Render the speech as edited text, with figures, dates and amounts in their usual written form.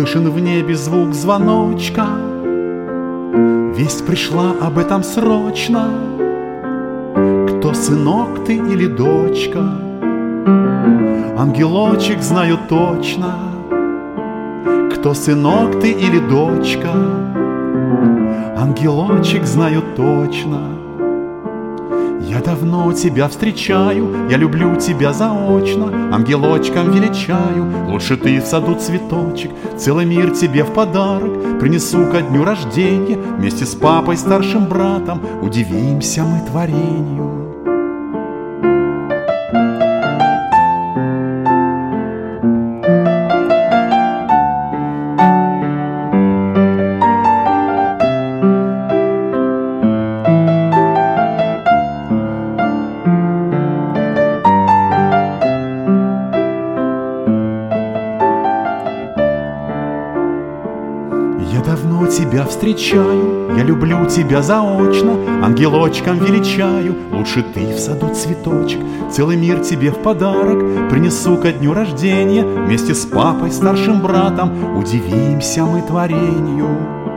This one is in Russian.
Слышен в небе звук звоночка, весть пришла об этом срочно. Кто, сынок ты или дочка? Ангелочек, знаю точно. Кто, сынок ты или дочка? Ангелочек, знаю точно. Я давно тебя встречаю, я люблю тебя заочно, ангелочком величаю. Лучше ты в саду цветочек, целый мир тебе в подарок принесу ко дню рождения. Вместе с папой, старшим братом удивимся мы творению. Я давно тебя встречаю, я люблю тебя заочно, ангелочком величаю. Лучше ты в саду цветочек, целый мир тебе в подарок принесу ко дню рождения. Вместе с папой, старшим братом удивимся мы творению.